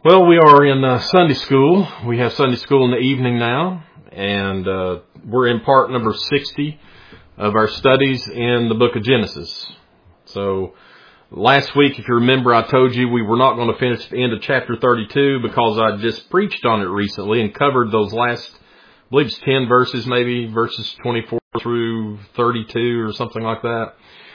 Well, we are in Sunday school. We have Sunday school in the evening now, and we're in part number 60 of our studies in the book of Genesis. So last week, if you remember, I told you we were not going to finish the end of chapter 32 because I just preached on it recently and covered those last, I believe it's 10 verses, maybe verses 24 through 32 or something like that.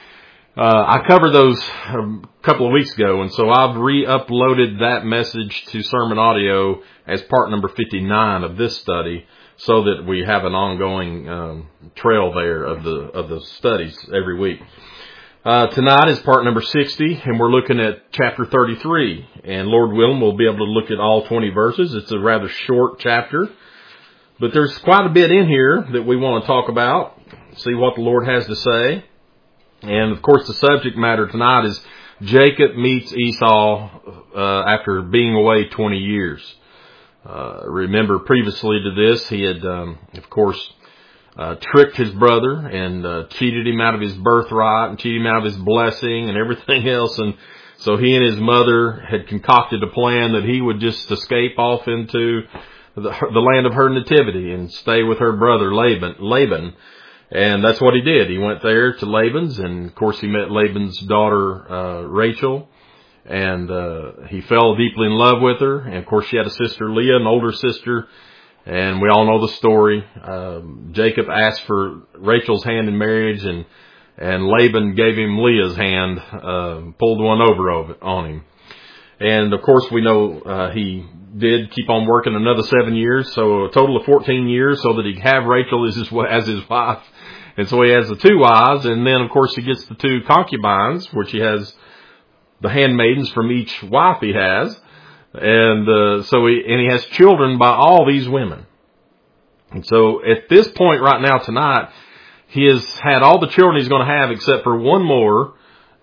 I covered those a couple of weeks ago, and so I've re-uploaded that message to Sermon Audio as part number 59 of this study, so that we have an ongoing trail there of the studies every week. Tonight is part number 60, and we're looking at chapter 33, and Lord willing, we'll be able to look at all 20 verses. It's a rather short chapter, but there's quite a bit in here that we want to talk about, see what the Lord has to say. And, of course, the subject matter tonight is Jacob meets Esau after being away 20 years. Remember, previously to this, he had, of course, tricked his brother and cheated him out of his birthright and cheated him out of his blessing and everything else. And so he and his mother had concocted a plan that he would just escape off into the land of her nativity and stay with her brother Laban. And that's what he did. He went there to Laban's, and of course he met Laban's daughter, Rachel, and he fell deeply in love with her. And of course she had a sister, Leah, an older sister, and we all know the story. Jacob asked for Rachel's hand in marriage, and Laban gave him Leah's hand, pulled one over on him. And of course we know he did keep on working another 7 years, so a total of 14 years, so that he could have Rachel as his wife. And so he has the two wives, and then of course he gets the two concubines, which he has the handmaidens from each wife he has, and so he has children by all these women. And so at this point right now tonight, he has had all the children he's going to have except for one more,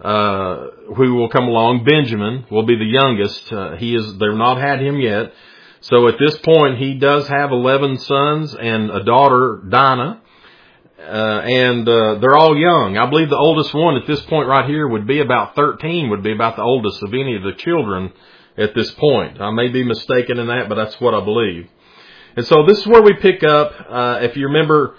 who will come along. Benjamin will be the youngest. They've not had him yet. So at this point, he does have 11 sons and a daughter, Dinah. And they're all young. I believe the oldest one at this point right here would be about 13, would be about the oldest of any of the children at this point. I may be mistaken in that, but that's what I believe. And so this is where we pick up. If you remember,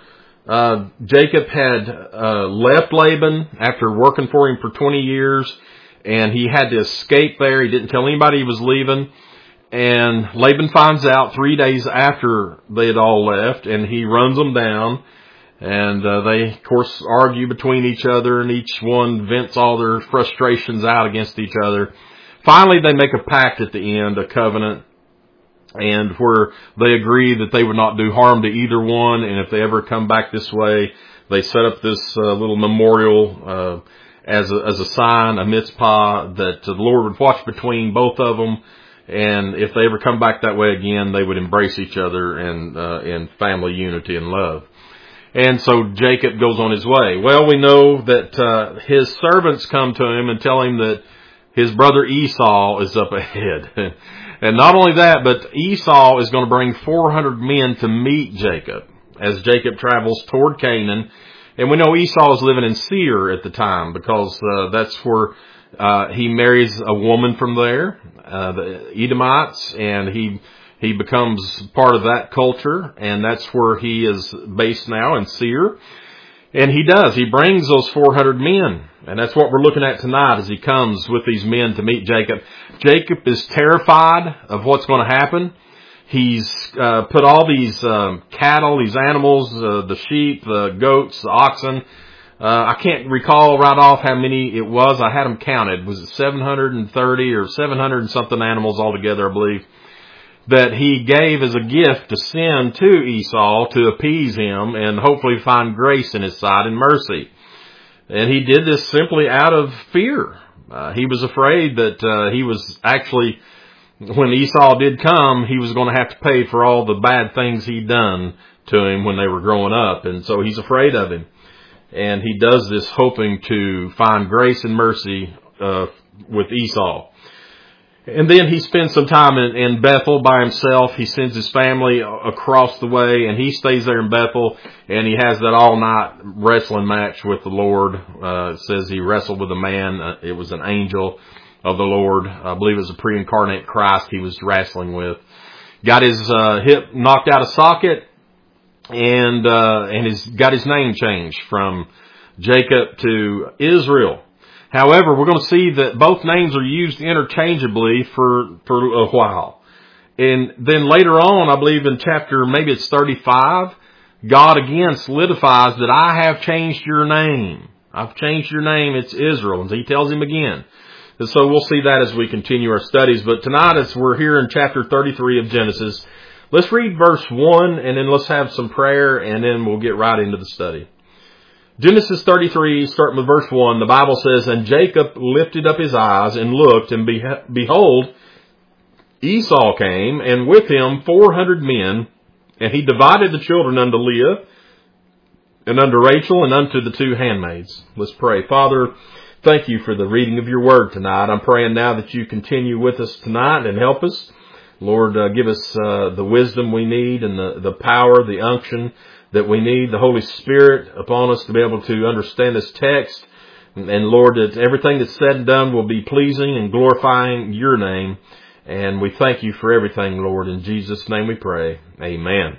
Jacob had left Laban after working for him for 20 years, and he had to escape there. He didn't tell anybody he was leaving. And Laban finds out 3 days after they had all left, and he runs them down. And they, of course, argue between each other, and each one vents all their frustrations out against each other. Finally, they make a pact at the end, a covenant, and where they agree that they would not do harm to either one, and if they ever come back this way, they set up this little memorial as a sign, a mitzvah, that the Lord would watch between both of them, and if they ever come back that way again, they would embrace each other and in family unity and love. And so Jacob goes on his way. Well, we know that his servants come to him and tell him that his brother Esau is up ahead. And not only that, but Esau is going to bring 400 men to meet Jacob as Jacob travels toward Canaan. And we know Esau is living in Seir at the time, because that's where he marries a woman from there, the Edomites, and he becomes part of that culture, and that's where he is based now, in Seir. And he brings those 400 men. And that's what we're looking at tonight as he comes with these men to meet Jacob. Jacob is terrified of what's going to happen. He's put all these cattle, these animals, the sheep, the goats, the oxen. I can't recall right off how many it was. I had them counted. Was it 730 or 700 and something animals altogether, I believe, that he gave as a gift to send to Esau to appease him and hopefully find grace in his sight and mercy. And he did this simply out of fear. He was afraid that he was actually, when Esau did come, he was going to have to pay for all the bad things he'd done to him when they were growing up. And so he's afraid of him. And he does this hoping to find grace and mercy with Esau. And then he spends some time in Bethel by himself. He sends his family across the way, and he stays there in Bethel, and he has that all-night wrestling match with the Lord. It says he wrestled with a man. It was an angel. of the Lord. I believe it was a pre-incarnate Christ he was wrestling with. Got his hip knocked out of socket, and he's got his name changed from Jacob to Israel. However, we're going to see that both names are used interchangeably for a while. And then later on, I believe in chapter, maybe it's 35, God again solidifies that I have changed your name. I've changed your name. It's Israel. And he tells him again. And so we'll see that as we continue our studies. But tonight, as we're here in chapter 33 of Genesis, let's read verse 1, and then let's have some prayer, and then we'll get right into the study. Genesis 33, starting with verse 1, the Bible says, "And Jacob lifted up his eyes and looked, and behold, Esau came, and with him 400 men, and he divided the children unto Leah, and unto Rachel, and unto the two handmaids." Let's pray. Father, thank you for the reading of your word tonight. I'm praying now that you continue with us tonight and help us. Lord, give us the wisdom we need and the power, the unction that we need, the Holy Spirit upon us to be able to understand this text. And Lord, that everything that's said and done will be pleasing and glorifying your name. And we thank you for everything, Lord. In Jesus' name we pray. Amen.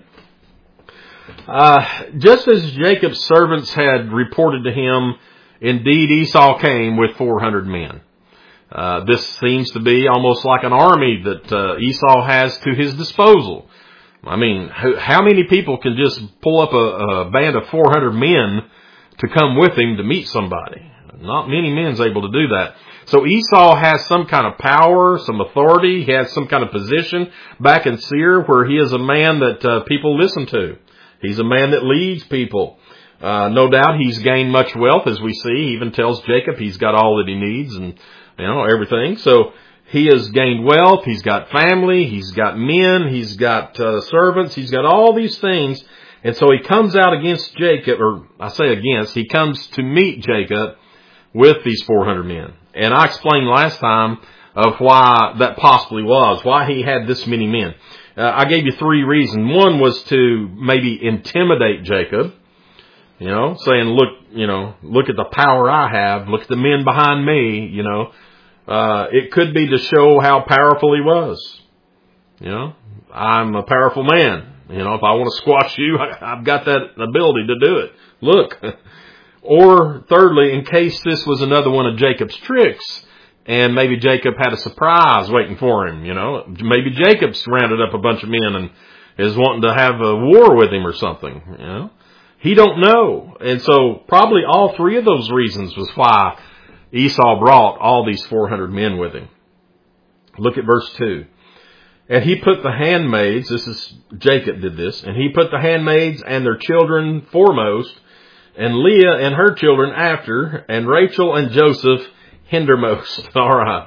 Just as Jacob's servants had reported to him, indeed Esau came with 400 men. This seems to be almost like an army that Esau has to his disposal. I mean, how many people can just pull up a band of 400 men to come with him to meet somebody? Not many men's able to do that. So Esau has some kind of power, some authority. He has some kind of position back in Seir where he is a man that people listen to. He's a man that leads people. No doubt he's gained much wealth, as we see. He even tells Jacob he's got all that he needs and, everything. So he has gained wealth. He's got family. He's got men. He's got servants. He's got all these things. And so he comes out against Jacob, or I say against, he comes to meet Jacob with these 400 men. And I explained last time of why that possibly was, why he had this many men. I gave you three reasons. One was to maybe intimidate Jacob, saying, look at the power I have. Look at the men behind me, It could be to show how powerful he was. I'm a powerful man. If I want to squash you, I've got that ability to do it. Look. Or thirdly, in case this was another one of Jacob's tricks, and maybe Jacob had a surprise waiting for him, Maybe Jacob's rounded up a bunch of men and is wanting to have a war with him or something, He don't know. And so probably all three of those reasons was why Esau brought all these 400 men with him. Look at verse 2. "And he put the handmaids," this is Jacob did this, "and he put the handmaids and their children foremost, and Leah and her children after, and Rachel and Joseph hindermost." All right.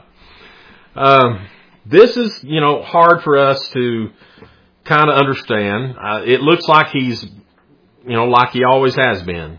This is, hard for us to kind of understand. It looks like he's, like he always has been.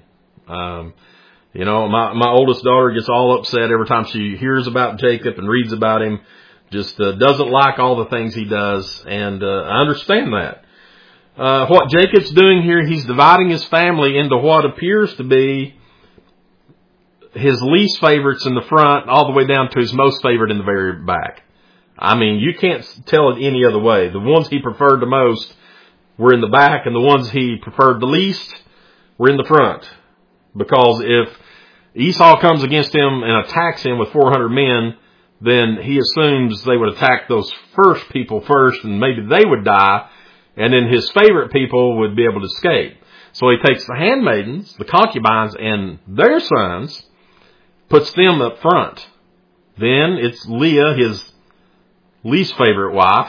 My oldest daughter gets all upset every time she hears about Jacob and reads about him. Just doesn't like all the things he does, and I understand that. What Jacob's doing here, he's dividing his family into what appears to be his least favorites in the front all the way down to his most favorite in the very back. I mean, you can't tell it any other way. The ones he preferred the most were in the back, and the ones he preferred the least were in the front. Because if Esau comes against him and attacks him with 400 men, then he assumes they would attack those first people first, and maybe they would die, and then his favorite people would be able to escape. So he takes the handmaidens, the concubines, and their sons, puts them up front. Then it's Leah, his least favorite wife,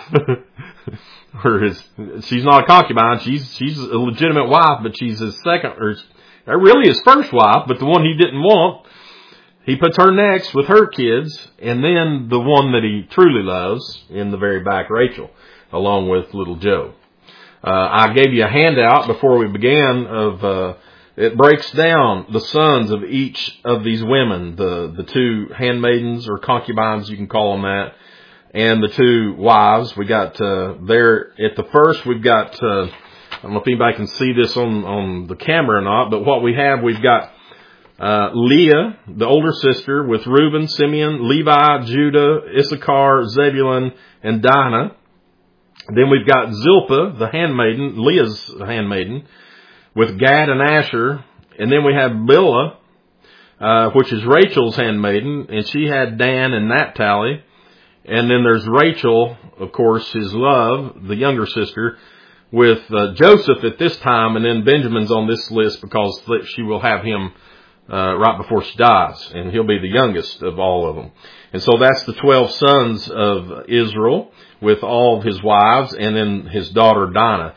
she's not a concubine, she's a legitimate wife, but she's his second, or really his first wife, but the one he didn't want. He puts her next with her kids, and then the one that he truly loves in the very back, Rachel, along with little Joe. I gave you a handout before we began of, it breaks down the sons of each of these women, the two handmaidens or concubines, you can call them that, and the two wives. We got, there at the first, we've got, I don't know if anybody can see this on the camera or not, but what we have, we've got Leah, the older sister, with Reuben, Simeon, Levi, Judah, Issachar, Zebulun, and Dinah. Then we've got Zilpah, the handmaiden, Leah's handmaiden, with Gad and Asher. And then we have Bilhah, which is Rachel's handmaiden, and she had Dan and Naphtali. And then there's Rachel, of course, his love, the younger sister, with Joseph at this time, and then Benjamin's on this list because she will have him right before she dies, and he'll be the youngest of all of them. And so that's the 12 sons of Israel with all of his wives, and then his daughter Dinah.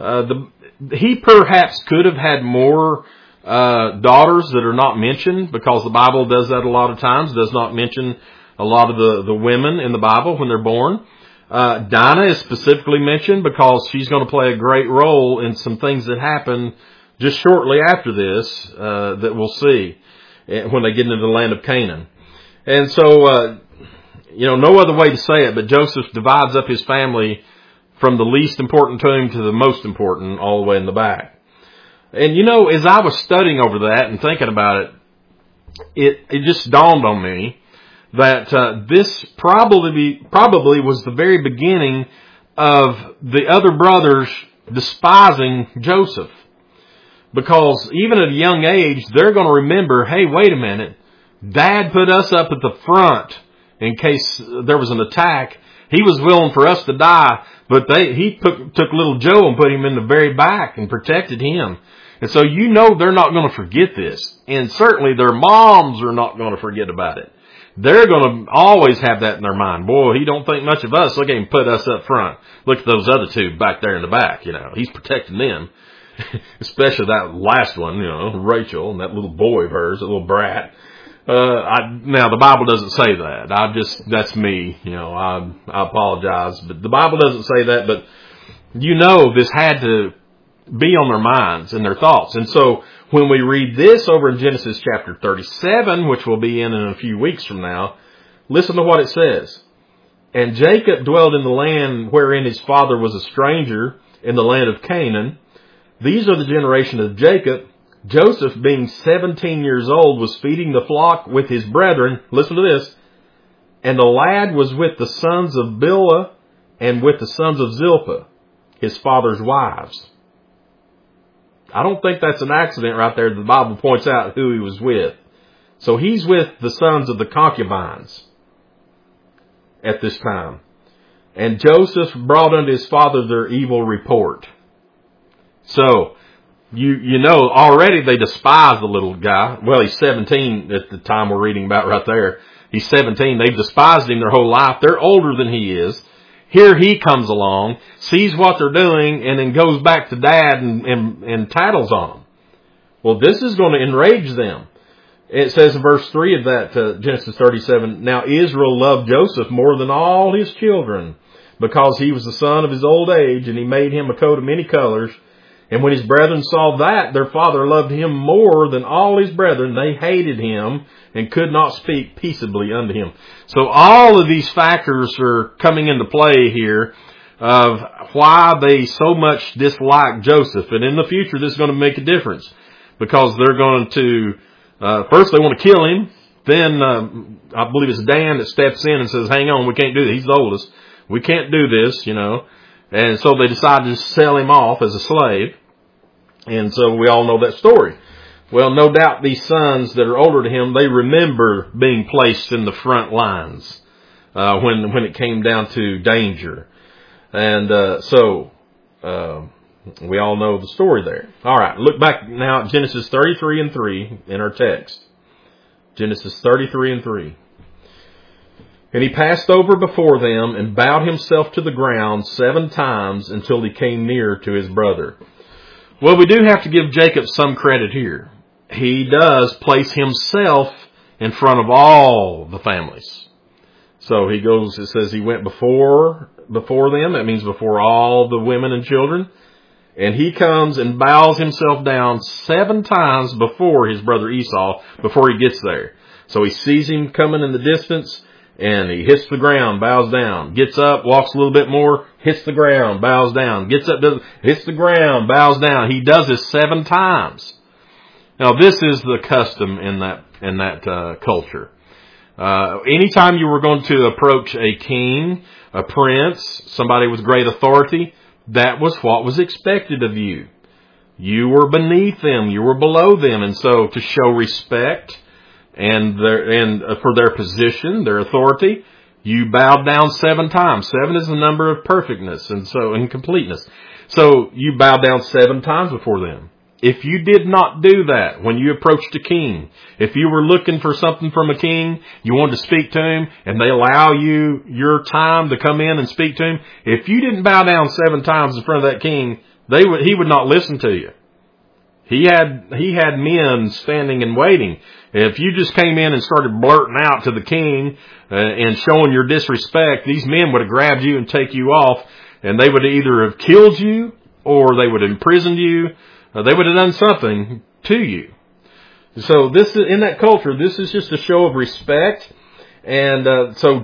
He perhaps could have had more daughters that are not mentioned, because the Bible does that a lot of times, does not mention a lot of the women in the Bible when they're born. Dinah is specifically mentioned because she's going to play a great role in some things that happen just shortly after this that we'll see when they get into the land of Canaan. And so, no other way to say it, but Joseph divides up his family from the least important to him to the most important, all the way in the back. And as I was studying over that and thinking about it, it just dawned on me that this probably was the very beginning of the other brothers despising Joseph. Because even at a young age, they're going to remember, hey, wait a minute, Dad put us up at the front in case there was an attack. He was willing for us to die, but he took little Joe and put him in the very back and protected him. And so they're not going to forget this. And certainly their moms are not going to forget about it. They're going to always have that in their mind. Boy, he don't think much of us. Look at him put us up front. Look at those other two back there in the back. He's protecting them. Especially that last one, Rachel and that little boy of hers, that little brat. Now the Bible doesn't say that. That's me. I apologize, but the Bible doesn't say that. But this had to be on their minds and their thoughts. And so when we read this over in Genesis chapter 37, which we'll be in a few weeks from now, listen to what it says. And Jacob dwelled in the land wherein his father was a stranger, in the land of Canaan. These are the generation of Jacob. Joseph, being 17 years old, was feeding the flock with his brethren. Listen to this. And the lad was with the sons of Bilhah and with the sons of Zilpah, his father's wives. I don't think that's an accident right there. The Bible points out who he was with. So he's with the sons of the concubines at this time. And Joseph brought unto his father their evil report. So, already they despise the little guy. Well, he's 17 at the time we're reading about right there. He's 17. They've despised him their whole life. They're older than he is. Here he comes along, sees what they're doing, and then goes back to Dad and tattles on them. Well, this is going to enrage them. It says in verse 3 of that Genesis 37, Now Israel loved Joseph more than all his children, because he was the son of his old age, and he made him a coat of many colors. And when his brethren saw that their father loved him more than all his brethren, they hated him and could not speak peaceably unto him. So all of these factors are coming into play here of why they so much dislike Joseph. And in the future, this is going to make a difference, because they're going to, first they want to kill him. Then I believe it's Dan that steps in and says, hang on, we can't do this. He's the oldest. We can't do this, And so they decide to sell him off as a slave. And so we all know that story. Well, no doubt these sons that are older to him, they remember being placed in the front lines when it came down to danger. And so we all know the story there. All right, look back now at Genesis 33 and 3 in our text. Genesis 33 and 3. And he passed over before them and bowed himself to the ground 7 times until he came near to his brother. Well, we do have to give Jacob some credit here. He does place himself in front of all the families. So he goes, it says he went before them. That means before all the women and children. And he comes and bows himself down 7 times before his brother Esau, before he gets there. So he sees him coming in the distance, and he hits the ground, bows down, gets up, walks a little bit more, hits the ground, bows down, gets up, hits the ground, bows down. He does this 7 times. Now, this is the custom in that culture. Anytime you were going to approach a king, a prince, somebody with great authority, that was what was expected of you. You were beneath them, you were below them, and so to show respect and for their position, their authority, you bowed down 7 times. 7 is the number of perfectness and completeness. So you bowed down 7 times before them. If you did not do that when you approached a king, if you were looking for something from a king, you wanted to speak to him, and they allow you your time to come in and speak to him, if you didn't bow down 7 times in front of that king, he would not listen to you. He had men standing and waiting. If you just came in and started blurting out to the king and showing your disrespect, these men would have grabbed you and take you off, and they would either have killed you or they would have imprisoned you. They would have done something to you. So in that culture, this is just a show of respect. And so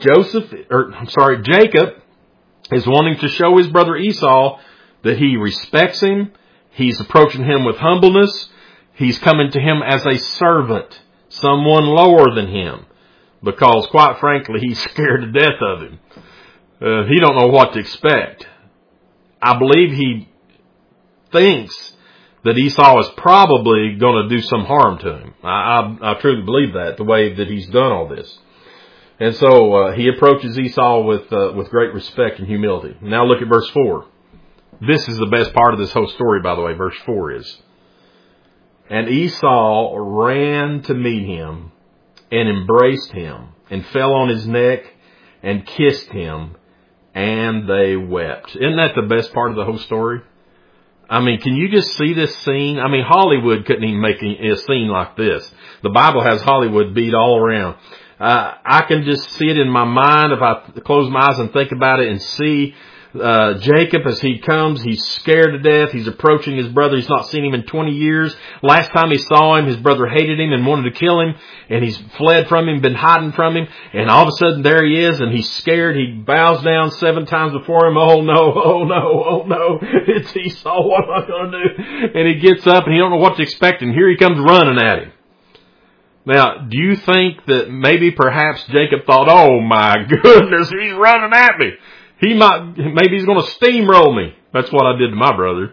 Jacob is wanting to show his brother Esau that he respects him. He's approaching him with humbleness. He's coming to him as a servant, someone lower than him, because quite frankly, he's scared to death of him. He don't know what to expect. I believe he thinks that Esau is probably going to do some harm to him. I truly believe that, the way that he's done all this. And so he approaches Esau with great respect and humility. Now look at verse 4. This is the best part of this whole story, by the way. Verse 4 is, and Esau ran to meet him and embraced him and fell on his neck and kissed him, and they wept. Isn't that the best part of the whole story? I mean, can you just see this scene? I mean, Hollywood couldn't even make a scene like this. The Bible has Hollywood beat all around. I can just see it in my mind if I close my eyes and think about it and see Jacob as he comes. He's scared to death. He's approaching his brother. He's not seen him in 20 years. Last time he saw him, his brother hated him and wanted to kill him. And he's fled from him, been hiding from him. And all of a sudden there he is, and he's scared. He bows down 7 times before him. Oh no, oh no, oh no. It's Esau. What am I going to do? And he gets up and he don't know what to expect. And here he comes running at him. Now, do you think that perhaps Jacob thought, oh my goodness, he's running at me. Maybe he's going to steamroll me. That's what I did to my brother.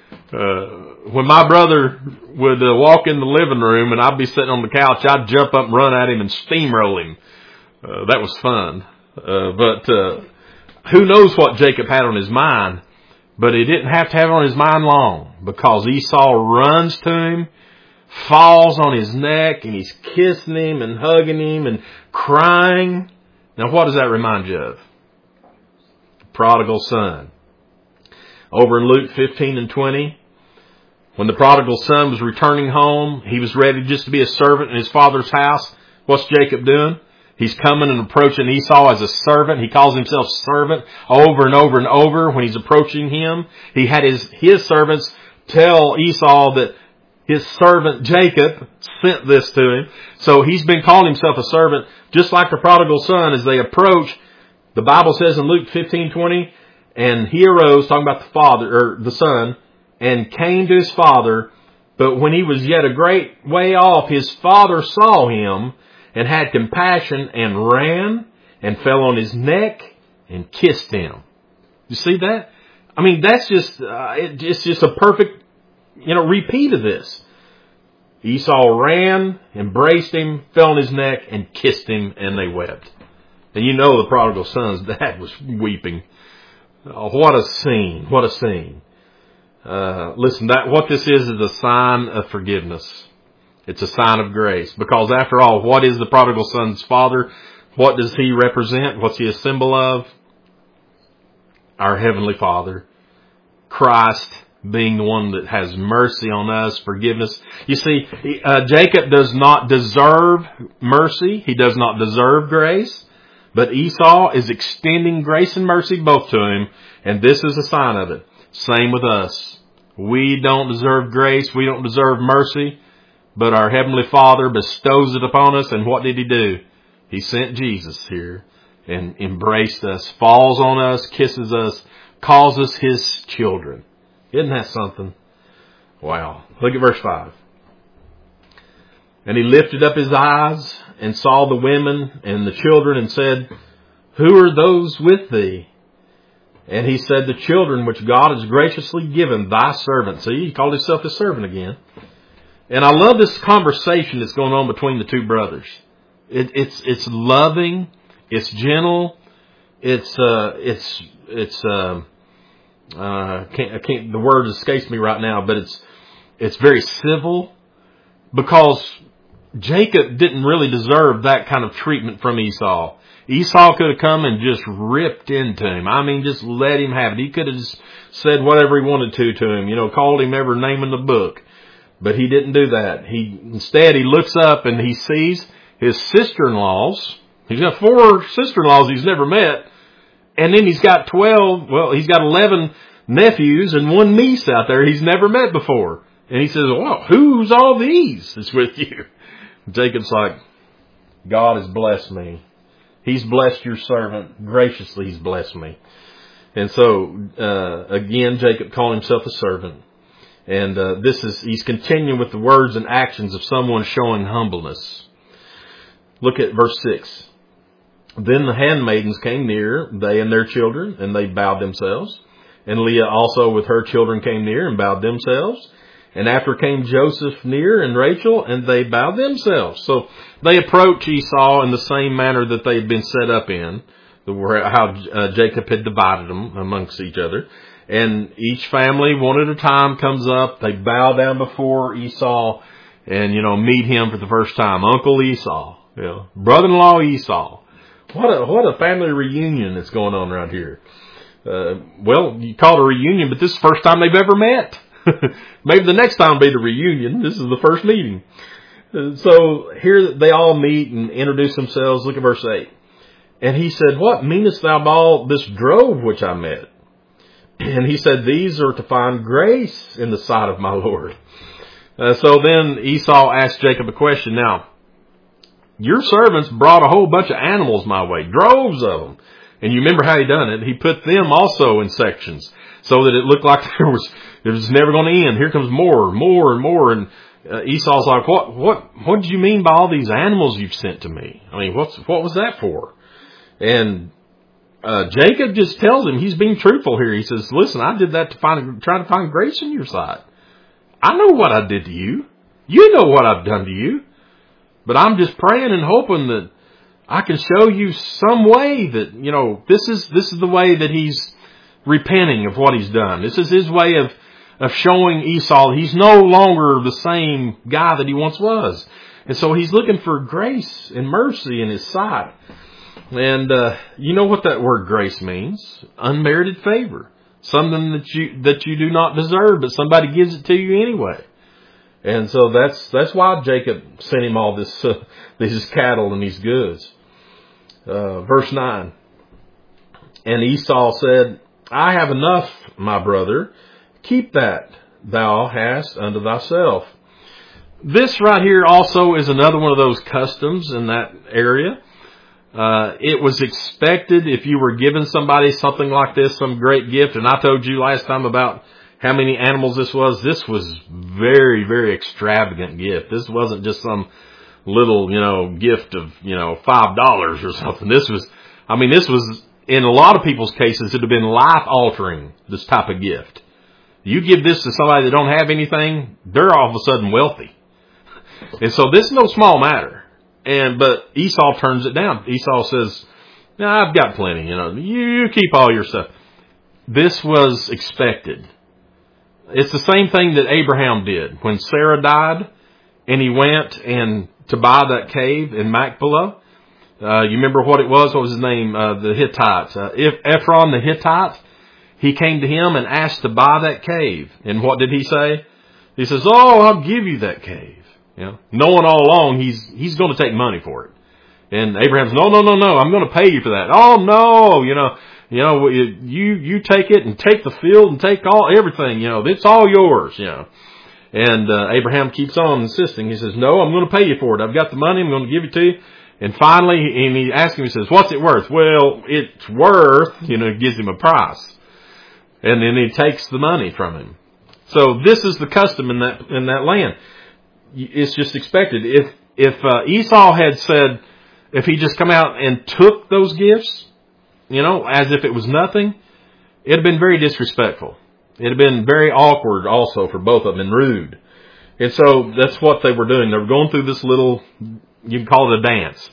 When my brother would walk in the living room and I'd be sitting on the couch, I'd jump up and run at him and steamroll him. That was fun. But who knows what Jacob had on his mind? But he didn't have to have it on his mind long, because Esau runs to him, falls on his neck, and he's kissing him and hugging him and crying. Now, what does that remind you of? Prodigal son. Over in Luke 15 and 20, when the prodigal son was returning home, he was ready just to be a servant in his father's house. What's Jacob doing? He's coming and approaching Esau as a servant. He calls himself servant over and over and over when he's approaching him. He had his servants tell Esau that his servant Jacob sent this to him. So he's been calling himself a servant, just like the prodigal son. As they approach, the Bible says in Luke 15:20, and he arose, talking about the father, or the son, and came to his father. But when he was yet a great way off, his father saw him and had compassion and ran and fell on his neck and kissed him. You see that? I mean, that's just, it's just a perfect, repeat of this. Esau ran, embraced him, fell on his neck, and kissed him, and they wept. And the prodigal son's dad was weeping. Oh, what a scene. What a scene. Listen, what this is a sign of forgiveness. It's a sign of grace. Because after all, what is the prodigal son's father? What does he represent? What's he a symbol of? Our Heavenly Father. Christ being the one that has mercy on us, forgiveness. You see, Jacob does not deserve mercy. He does not deserve grace. But Esau is extending grace and mercy both to him. And this is a sign of it. Same with us. We don't deserve grace. We don't deserve mercy. But our Heavenly Father bestows it upon us. And what did He do? He sent Jesus here and embraced us, falls on us, kisses us, calls us His children. Isn't that something? Wow. Look at verse 5. And he lifted up his eyes and saw the women and the children and said, Who are those with thee? And he said, The children which God has graciously given thy servant. See, he called himself his servant again. And I love this conversation that's going on between the two brothers. It's loving, it's gentle, the word escapes me right now, but it's very civil, because Jacob didn't really deserve that kind of treatment from Esau. Esau could have come and just ripped into him. I mean, just let him have it. He could have just said whatever he wanted to him, called him every name in the book. But he didn't do that. Instead, he looks up and he sees his sister-in-laws. He's got 4 sister-in-laws he's never met. And then he's got 11 nephews and 1 niece out there he's never met before. And he says, well, who's all these that's with you? Jacob's like, God has blessed me. He's blessed your servant. Graciously, he's blessed me. And so, again, Jacob called himself a servant. And he's continuing with the words and actions of someone showing humbleness. Look at verse 6. Then the handmaidens came near, they and their children, and they bowed themselves. And Leah also with her children came near and bowed themselves. And after came Joseph near and Rachel, and they bowed themselves. So they approach Esau in the same manner that they had been set up in, how Jacob had divided them amongst each other. And each family, one at a time, comes up. They bow down before Esau and, meet him for the first time. Uncle Esau, brother-in-law Esau. What a family reunion that's going on around here. Well, you call it a reunion, but this is the first time they've ever met. Maybe the next time will be the reunion. This is the first meeting. So here they all meet and introduce themselves. Look at verse 8. And he said, What meanest thou by all this drove which I met? And he said, These are to find grace in the sight of my Lord. So then Esau asked Jacob a question. Now, your servants brought a whole bunch of animals my way, droves of them. And you remember how he done it. He put them also in sections so that it looked like it was never going to end. Here comes more and more. And Esau's like, what did you mean by all these animals you've sent to me? I mean, what was that for? And Jacob just tells him, he's being truthful here. He says, listen, I did that trying to find grace in your sight. I know what I did to you. You know what I've done to you. But I'm just praying and hoping that I can show you some way that, this is the way that he's repenting of what he's done. This is his way of showing Esau he's no longer the same guy that he once was. And so he's looking for grace and mercy in his sight. And you know what that word grace means? Unmerited favor. Something that you do not deserve, but somebody gives it to you anyway. And so that's why Jacob sent him all these cattle and these goods. Verse 9. And Esau said, I have enough, my brother. Keep that thou hast unto thyself. This right here also is another one of those customs in that area. It was expected if you were giving somebody something like this, some great gift. And I told you last time about how many animals this was. This was very, very extravagant gift. This wasn't just some little, gift of, $5 or something. This was, in a lot of people's cases, it would have been life altering, this type of gift. You give this to somebody that don't have anything, they're all of a sudden wealthy. And so this is no small matter. But Esau turns it down. Esau says, no, I've got plenty, you keep all your stuff. This was expected. It's the same thing that Abraham did when Sarah died and he went to buy that cave in Machpelah. You remember what it was? What was his name? The Hittite. Ephron the Hittite. He came to him and asked to buy that cave. And what did he say? He says, oh, I'll give you that cave. Knowing all along he's going to take money for it. And Abraham's, no, I'm going to pay you for that. Oh, no, you take it and take the field and take everything, it's all yours, And Abraham keeps on insisting. He says, no, I'm going to pay you for it. I've got the money. I'm going to give it to you. And finally, he asks him, he says, what's it worth? Well, it's worth, gives him a price. And then he takes the money from him. So this is the custom in that land. it's just expected. If Esau had said, if he just come out and took those gifts, as if it was nothing, it'd have been very disrespectful. It'd have been very awkward also for both of them and rude. And so that's what they were doing. They were going through this little, you can call it a dance,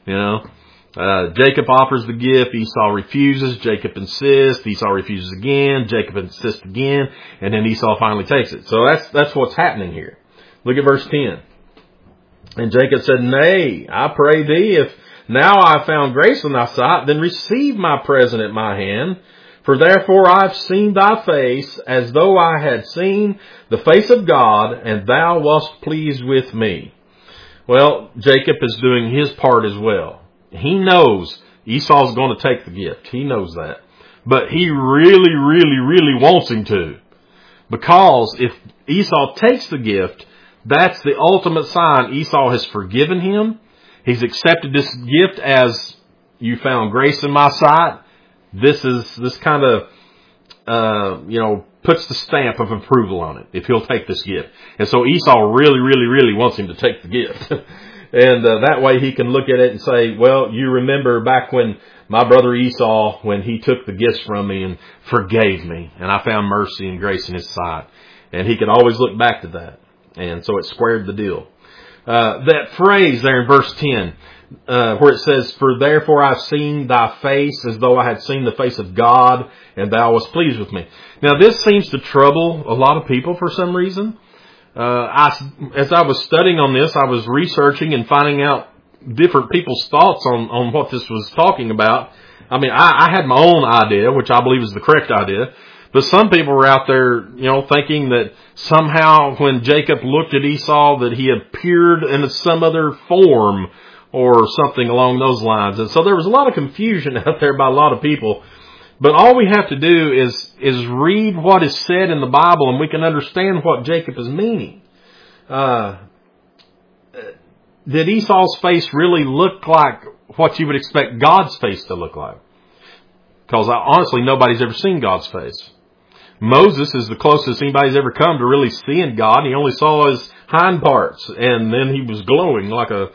Jacob offers the gift. Esau refuses. Jacob insists. Esau refuses again. Jacob insists again. And then Esau finally takes it. So that's what's happening here. Look at verse 10. And Jacob said, Nay, I pray thee, if now I have found grace in thy sight, then receive my present at my hand. For therefore I have seen thy face, as though I had seen the face of God, and thou wast pleased with me. Well, Jacob is doing his part as well. He knows Esau's going to take the gift. He knows that. But he really, really, really wants him to. Because if Esau takes the gift, that's the ultimate sign Esau has forgiven him. He's accepted this gift as, you found grace in my sight. This kind of, puts the stamp of approval on it if he'll take this gift. And so Esau really, really, really wants him to take the gift. And that way he can look at it and say, well, you remember back when my brother Esau, when he took the gifts from me and forgave me, and I found mercy and grace in his sight. And he could always look back to that. And so it squared the deal. That phrase there in verse 10, where it says, For therefore I've seen thy face, as though I had seen the face of God, and thou wast pleased with me. Now this seems to trouble a lot of people for some reason. As I was studying on this, I was researching and finding out different people's thoughts on what this was talking about. I mean, I had my own idea, which I believe is the correct idea. But some people were out there, thinking that somehow when Jacob looked at Esau that he appeared in some other form or something along those lines. And so there was a lot of confusion out there by a lot of people. But all we have to do is read what is said in the Bible, and we can understand what Jacob is meaning. Did Esau's face really look like what you would expect God's face to look like? Because honestly, nobody's ever seen God's face. Moses is the closest anybody's ever come to really seeing God. He only saw his hind parts, and then he was glowing like a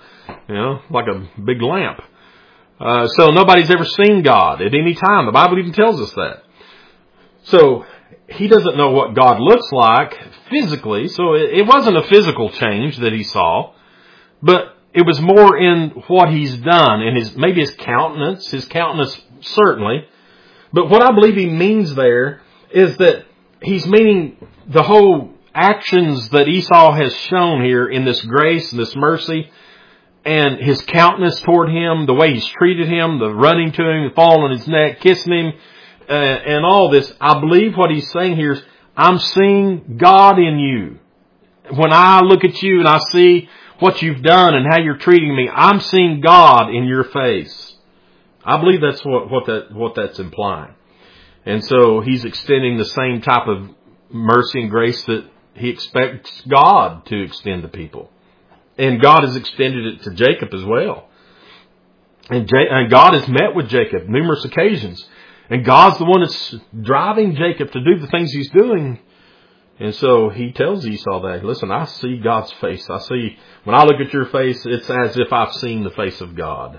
big lamp. So nobody's ever seen God at any time. The Bible even tells us that. So he doesn't know what God looks like physically. So it wasn't a physical change that he saw, but it was more in what he's done and maybe his countenance certainly. But what I believe he means there is that he's meaning the whole actions that Esau has shown here in this grace and this mercy, and his countenance toward him, the way he's treated him, the running to him, the falling on his neck, kissing him, and all this. I believe what he's saying here is, I'm seeing God in you. When I look at you and I see what you've done and how you're treating me, I'm seeing God in your face. I believe that's what that's implying. And so he's extending the same type of mercy and grace that he expects God to extend to people. And God has extended it to Jacob as well. And God has met with Jacob numerous occasions. And God's the one that's driving Jacob to do the things he's doing. And so he tells Esau that, listen, I see God's face. When I look at your face, it's as if I've seen the face of God.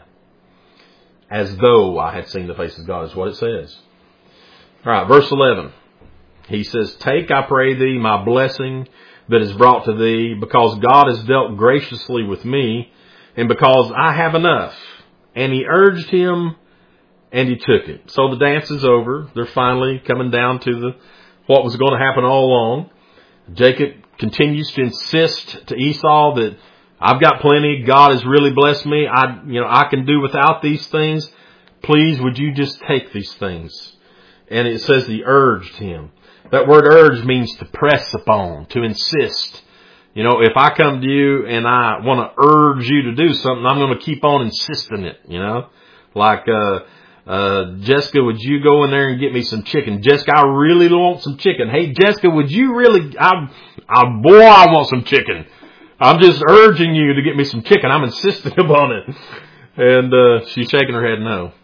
As though I had seen the face of God is what it says. All right, verse 11. He says, Take, I pray thee, my blessing that is brought to thee, because God has dealt graciously with me, and because I have enough. And he urged him, and he took it. So the dance is over. They're finally coming down to what was going to happen all along. Jacob continues to insist to Esau that I've got plenty. God has really blessed me. I can do without these things. Please, would you just take these things? And it says he urged him. That word urge means to press upon, to insist. If I come to you and I want to urge you to do something, I'm going to keep on insisting it, Like, Jessica, would you go in there and get me some chicken? Jessica, I really want some chicken. Hey, Jessica, would you really, I want some chicken. I'm just urging you to get me some chicken. I'm insisting upon it. And, she's shaking her head no.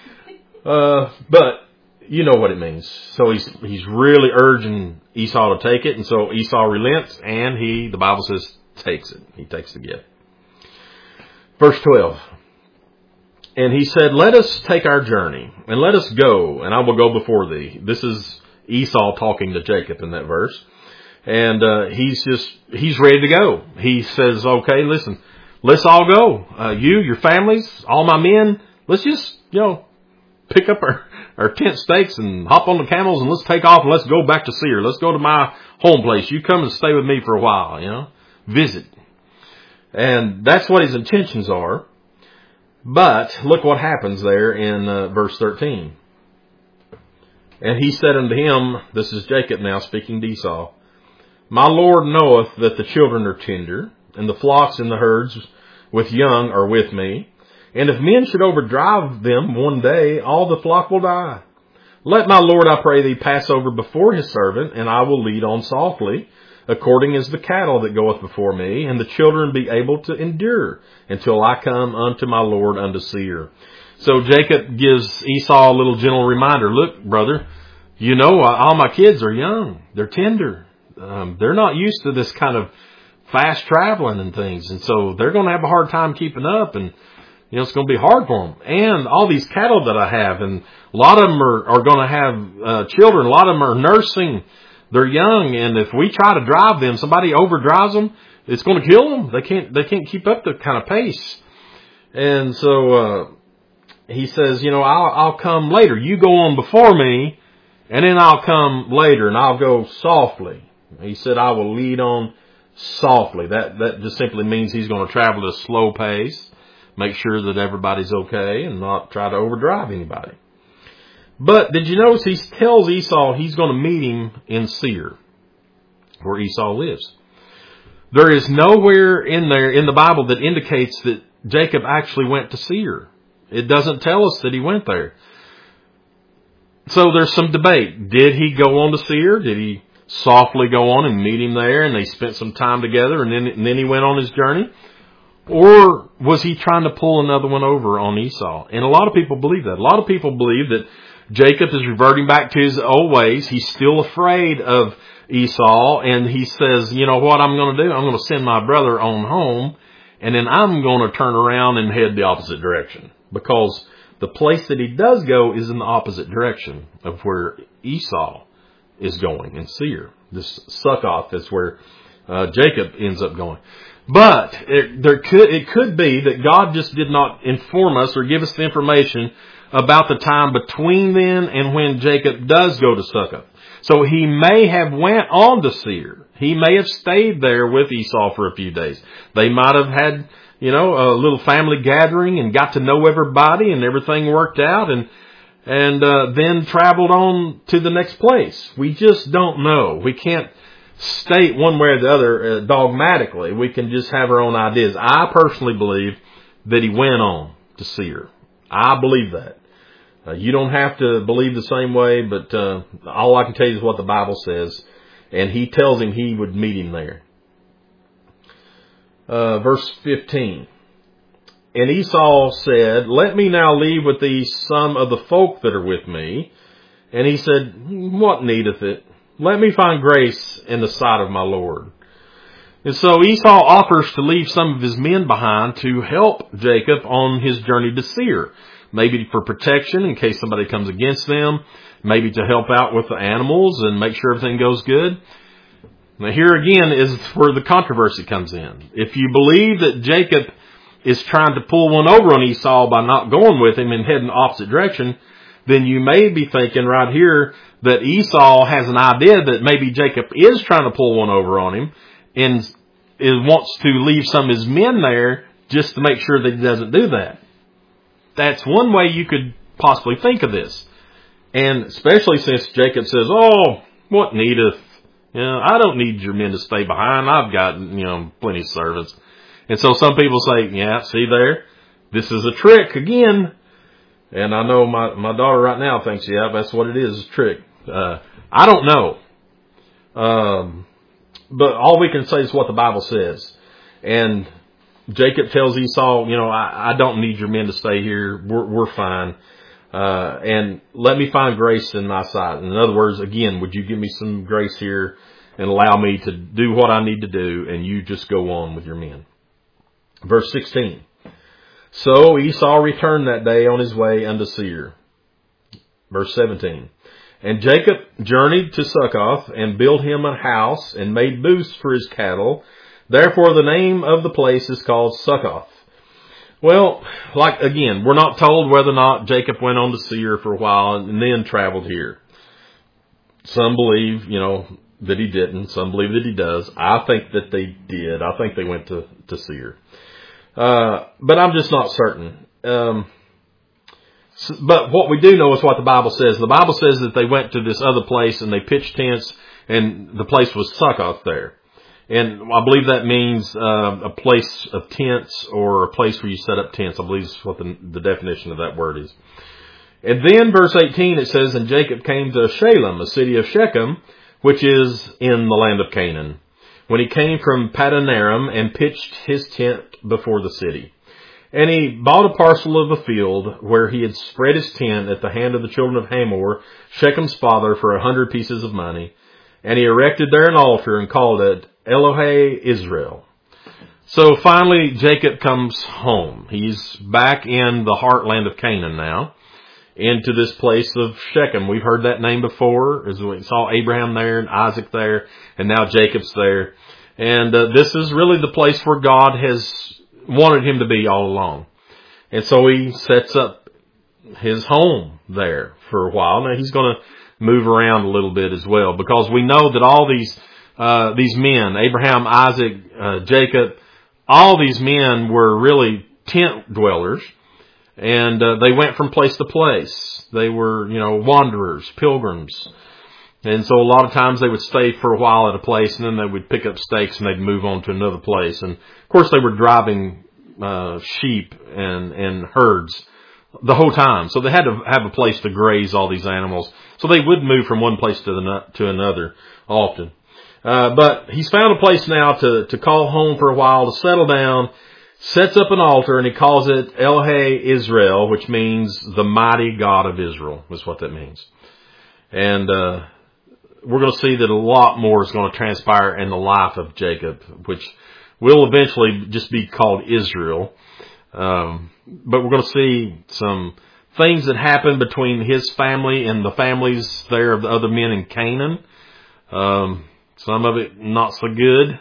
But you know what it means. So he's really urging Esau to take it. And so Esau relents and the Bible says, takes it. He takes the gift. Verse 12. And he said, let us take our journey, and let us go, and I will go before thee. This is Esau talking to Jacob in that verse. And he's ready to go. He says, okay, listen, let's all go. You, your families, all my men, let's just, pick up our tent stakes and hop on the camels and let's take off and let's go back to Seir. Let's go to my home place. You come and stay with me for a while, visit. And that's what his intentions are. But look what happens there in verse 13. And he said unto him, this is Jacob now speaking to Esau, my Lord knoweth that the children are tender, and the flocks and the herds with young are with me. And if men should overdrive them one day, all the flock will die. Let my Lord, I pray thee, pass over before his servant, and I will lead on softly, according as the cattle that goeth before me, and the children be able to endure until I come unto my Lord unto Seir. So Jacob gives Esau a little gentle reminder. Look, brother, all my kids are young. They're tender. They're not used to this kind of fast traveling and things. And so they're going to have a hard time keeping up. And, it's going to be hard for them. And all these cattle that I have, and a lot of them are going to have children. A lot of them are nursing. They're young, and if we try to drive them, somebody overdrives them, it's going to kill them. They can't keep up the kind of pace. And so he says, I'll come later. You go on before me, and then I'll come later, and I'll go softly. He said, I will lead on softly. That just simply means he's going to travel at a slow pace, make sure that everybody's okay, and not try to overdrive anybody. But did you notice he tells Esau he's going to meet him in Seir, where Esau lives. There is nowhere in there in the Bible that indicates that Jacob actually went to Seir. It doesn't tell us that he went there. So there's some debate. Did he go on to Seir? Did he softly go on and meet him there, and they spent some time together, and then he went on his journey? Or was he trying to pull another one over on Esau? And a lot of people believe that. A lot of people believe that Jacob is reverting back to his old ways. He's still afraid of Esau, and he says, what I'm going to do? I'm going to send my brother on home, and then I'm going to turn around and head the opposite direction. Because the place that he does go is in the opposite direction of where Esau is going, in Seir. This Succoth is where Jacob ends up going. But it could be that God just did not inform us or give us the information about the time between then and when Jacob does go to Succoth. So he may have went on to Seir. He may have stayed there with Esau for a few days. They might have had, a little family gathering and got to know everybody, and everything worked out, and then traveled on to the next place. We just don't know. We can't state one way or the other dogmatically. We can just have our own ideas. I personally believe that he went on to Seir. I believe that. You don't have to believe the same way, but all I can tell you is what the Bible says. And he tells him he would meet him there. Verse 15. And Esau said, let me now leave with thee some of the folk that are with me. And he said, what needeth it? Let me find grace in the sight of my Lord. And so Esau offers to leave some of his men behind to help Jacob on his journey to Seir. Maybe for protection in case somebody comes against them. Maybe to help out with the animals and make sure everything goes good. Now here again is where the controversy comes in. If you believe that Jacob is trying to pull one over on Esau by not going with him and heading the opposite direction, then you may be thinking right here that Esau has an idea that maybe Jacob is trying to pull one over on him and wants to leave some of his men there just to make sure that he doesn't do that. That's one way you could possibly think of this. And especially since Jacob says, oh, what needeth? I don't need your men to stay behind. I've got, plenty of servants. And so some people say, yeah, see there, this is a trick again. And I know my daughter right now thinks, yeah, that's what it is, a trick. I don't know. But all we can say is what the Bible says. And Jacob tells Esau, I don't need your men to stay here. We're fine. And let me find grace in my sight. In other words, again, would you give me some grace here and allow me to do what I need to do, and you just go on with your men. Verse 16. So Esau returned that day on his way unto Seir. Verse 17. And Jacob journeyed to Succoth and built him a house and made booths for his cattle. Therefore the name of the place is called Succoth. Well, again, we're not told whether or not Jacob went on to Seir for a while and then traveled here. Some believe, that he didn't. Some believe that he does. I think that they did. I think they went to Seir. But I'm just not certain. But what we do know is what the Bible says. The Bible says that they went to this other place and they pitched tents, and the place was Succoth there. And I believe that means a place of tents, or a place where you set up tents. I believe is what the definition of that word is. And then verse 18 it says, And Jacob came to Shalem, a city of Shechem, which is in the land of Canaan, when he came from Paddan Aram and pitched his tent before the city. And he bought a parcel of a field where he had spread his tent at the hand of the children of Hamor, Shechem's father, for 100 pieces of money. And he erected there an altar and called it Elohe Israel. So finally Jacob comes home. He's back in the heartland of Canaan now, into this place of Shechem. We've heard that name before, as we saw Abraham there and Isaac there, and now Jacob's there. And this is really the place where God has wanted him to be all along. And so he sets up his home there for a while. Now he's going to move around a little bit as well, because we know that all these men, Abraham, Isaac, Jacob, all these men were really tent dwellers, and they went from place to place. They were, wanderers, pilgrims. And so a lot of times they would stay for a while at a place, and then they would pick up stakes and they'd move on to another place. And of course they were driving sheep and herds the whole time. So they had to have a place to graze all these animals. So they would move from one place to another often. But he's found a place now to call home for a while, to settle down, sets up an altar, and he calls it Elohe Israel, which means the mighty God of Israel, is what that means. And we're going to see that a lot more is going to transpire in the life of Jacob, which will eventually just be called Israel. But we're going to see some things that happen between his family and the families there of the other men in Canaan. Some of it not so good.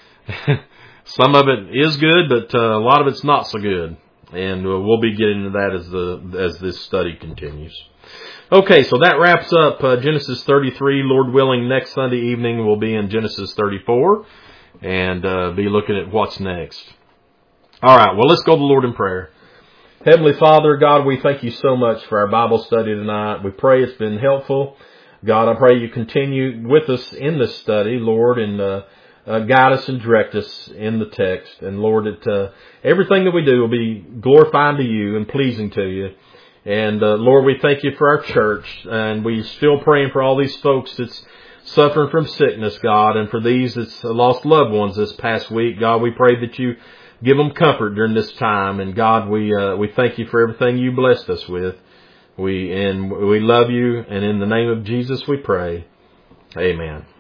Some of it is good, but a lot of it's not so good. And we'll be getting to that as this study continues. Okay, so that wraps up Genesis 33. Lord willing, next Sunday evening we'll be in Genesis 34 and be looking at what's next. All right, well, let's go to the Lord in prayer. Heavenly Father, God, we thank you so much for our Bible study tonight. We pray it's been helpful. God, I pray you continue with us in this study, Lord, and guide us and direct us in the text. And Lord, that everything that we do will be glorifying to you and pleasing to you. And Lord, we thank you for our church, and we still praying for all these folks that's suffering from sickness, God, and for these that's lost loved ones this past week. God, we pray that you give them comfort during this time. And God, we thank you for everything you blessed us with. We love you, and in the name of Jesus we pray. Amen.